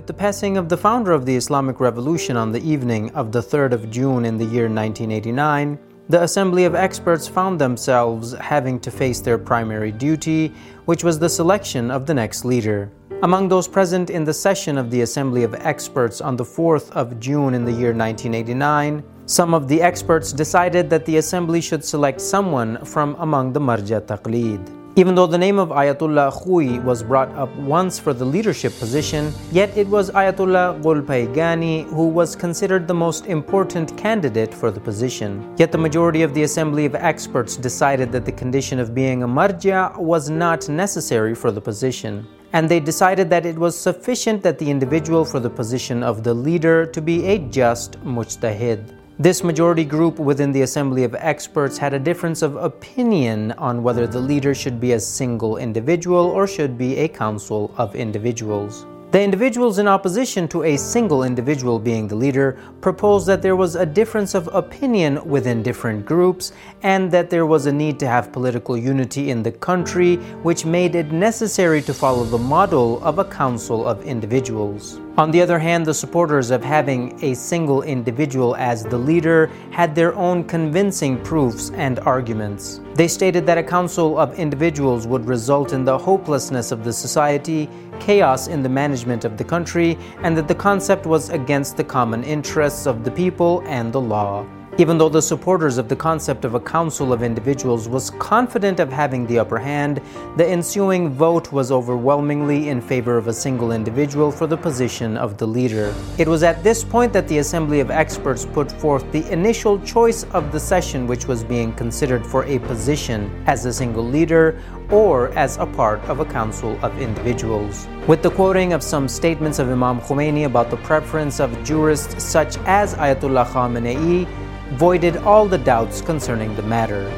With the passing of the founder of the Islamic Revolution on the evening of the 3rd of June in the year 1989, the Assembly of Experts found themselves having to face their primary duty, which was the selection of the next leader. Among those present in the session of the Assembly of Experts on the 4th of June in the year 1989, some of the experts decided that the Assembly should select someone from among the Marja Taqlid. Even though the name of Ayatollah Khoi was brought up once for the leadership position, yet it was Ayatollah Golpaygani who was considered the most important candidate for the position. Yet the majority of the Assembly of Experts decided that the condition of being a marja was not necessary for the position. And they decided that it was sufficient that the individual for the position of the leader to be a just mujtahid. This majority group within the Assembly of Experts had a difference of opinion on whether the leader should be a single individual or should be a council of individuals. The individuals in opposition to a single individual being the leader proposed that there was a difference of opinion within different groups and that there was a need to have political unity in the country, which made it necessary to follow the model of a council of individuals. On the other hand, the supporters of having a single individual as the leader had their own convincing proofs and arguments. They stated that a council of individuals would result in the hopelessness of the society, chaos in the management of the country, and that the concept was against the common interests of the people and the law. Even though the supporters of the concept of a council of individuals was confident of having the upper hand, the ensuing vote was overwhelmingly in favor of a single individual for the position of the leader. It was at this point that the Assembly of Experts put forth the initial choice of the session, which was being considered for a position as a single leader or as a part of a council of individuals. With the quoting of some statements of Imam Khomeini about the preference of jurists such as Ayatollah Khamenei, voided all the doubts concerning the matter.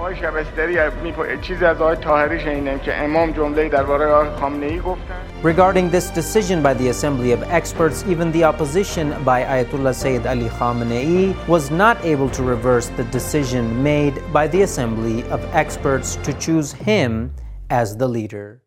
Regarding this decision by the Assembly of Experts, even the opposition by Ayatollah Sayyid Ali Khamenei was not able to reverse the decision made by the Assembly of Experts to choose him as the leader.